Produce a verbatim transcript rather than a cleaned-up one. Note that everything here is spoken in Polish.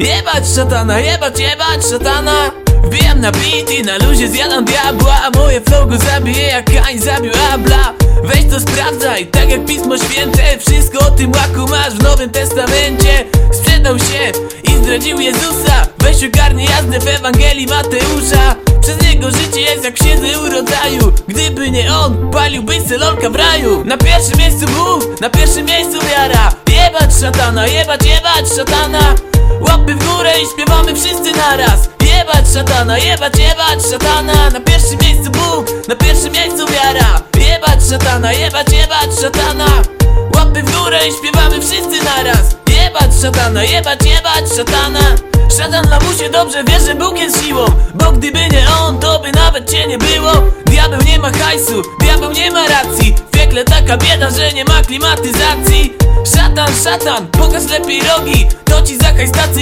Jebać szatana, jebać, jebać szatana. Wbijam na beat i na luzie zjadam diabła, a moje flow go zabije jak Kain zabił Abla. Weź to sprawdzaj, tak jak Pismo Święte. Wszystko o tym łaku masz w Nowym Testamencie. Sprzedał się i zdradził Jezusa. Weź ogarnij jazdę w Ewangelii Mateusza. Przez niego życie jest jak w księdze urodzaju. Gdyby nie on, paliłbyś selonka w raju. Na pierwszym miejscu Bóg, na pierwszym miejscu wiara. Jebać szatana, jebać, jebać szatana. Łapy w górę i śpiewamy wszyscy naraz. Jebać szatana, jebać, jebać szatana. Na pierwszym miejscu Bóg, na pierwszym miejscu wiara. Jebać szatana, jebać, jebać szatana. Łapy w górę i śpiewamy wszyscy naraz. Jebać szatana, jebać, jebać szatana. Szatan lamusie dobrze wie, że Bóg jest siłą, bo gdyby nie on, to by nawet cię nie było. Diabeł nie ma hajsu, diabeł nie ma racji. W piekle taka bieda, że nie ma klimatyzacji. Szatan, szatan, pokaż lepiej rogi. To ci za hajs tacy